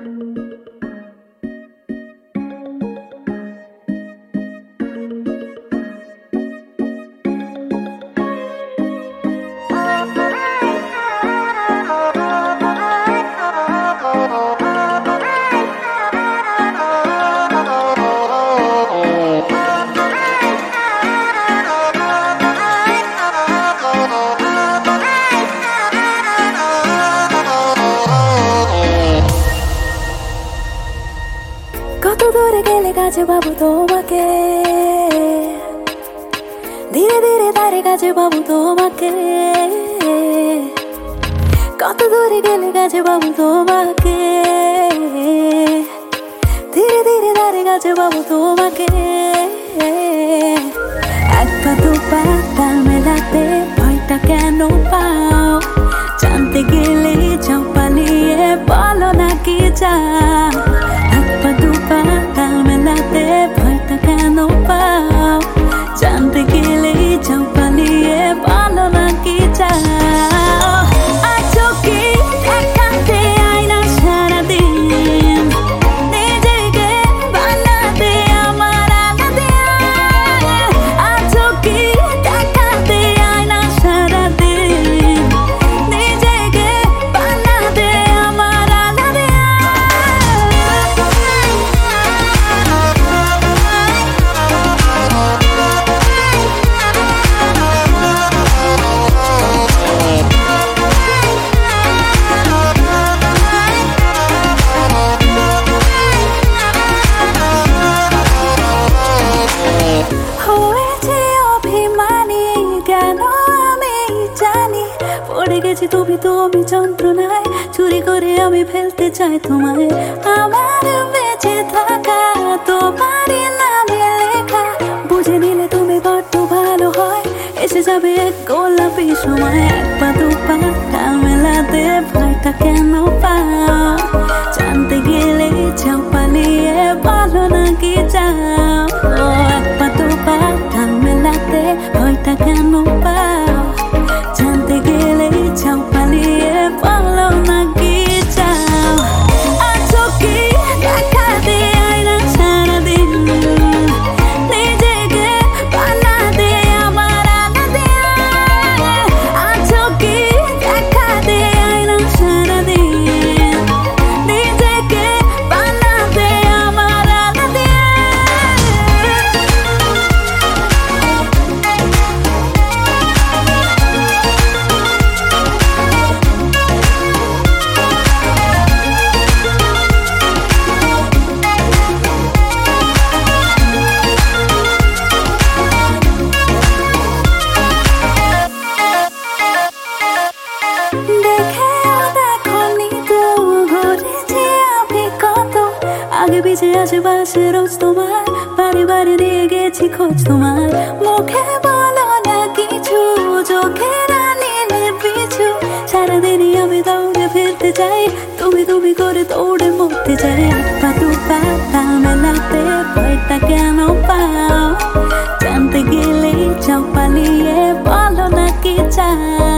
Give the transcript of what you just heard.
কত দূরে গেলে কাছে বাবু তোমাকে, ধীরে ধীরে তারে কাছে বাবু তোমাকে। কত দূরে গেলে কাছে বাবু তোমাকে, ধীরে ধীরে তারে কাছে বাবু তোমাকে। এক পা দু পা তাল মেলাতে ভয়টা কেন পাও? জানতে গেলে যাও পালিয়ে, বলো না কি চাও? এক পা দু পা তাল মেলাতে ভয়টা কেন পাও? জানতে গেলে যাও পালিয়ে, বলো না কি চাও? আছো কি দেখাতে আয়না সারাদিন, নিজেকে বানাতে আমার আলাদা। আছো কি দেখাতে আয়না সারাদিন, নিজেকে বানাতে আমার আলাদা। হয়েছে অভিমানী কেন আমি জানি, পড়ে গেছি তুমি তুমি যন্ত্রণায়, চুরি করে আমি ফেলতে চাই তোমায়। আমার বেঁচে থাকা তোমারই নামে লেখা, বুঝে নিলে তুমি বড্ড ভালো হয়, এসে যাবে এক গোলাপি সময়। এক পা দু পা তাল মেলাতে ভয়টা কেন পাও? জানতে গেলে যাও পালিয়ে, বলো না কি চাও? ও এক পা দু পা তাল মেলাতে ভয়টা কেন পাও? জানতে গেলে যাও পালিয়ে, বলো না কি চাও? আছো কি দেখাতে আয়না সারাদিন, নিজেকে বানাতে আমার আলাদা। আছো কি দেখাতে আয়না সারাদিন, নিজেকে বানাতে আমার আলাদা। দেখেও দেখনি তো ঘুরেছে আমি কত, আগে পিছে আশেপাশে রোজ তোমার, বাড়ি বাড়ি নিয়ে গেছি খোঁজ তোমার। মুখে বলো না কিছু, চোখে না নিলে পিছু, সারাদিনই আমি দৌড়ে ফিরতে চাই, তুমি তুমি করে দৌড়ে মরতে চাই। এক পা দু পা তাল মেলাতে ভয়টা কেন পাও? জানতে গেলে যাও পালিয়ে, বলো না কি চাও?